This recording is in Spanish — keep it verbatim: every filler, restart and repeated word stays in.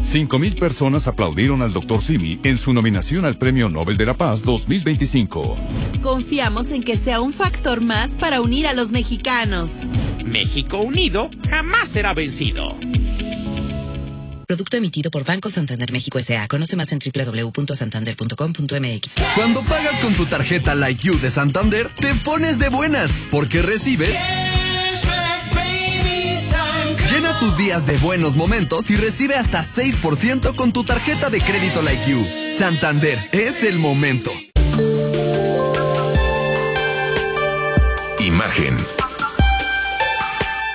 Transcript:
cinco mil personas aplaudieron al doctor Simi en su nominación al Premio Nobel de la Paz dos mil veinticinco. Confiamos en que sea un factor más para unir a los mexicanos. México unido jamás será vencido. Producto emitido por Banco Santander México S A. Conoce más en doble u doble u doble u punto santander punto com punto m x. Cuando pagas con tu tarjeta Like You de Santander, te pones de buenas, porque recibes... Llena tus días de buenos momentos y recibe hasta seis por ciento con tu tarjeta de crédito Like You. Santander, es el momento. Imagen.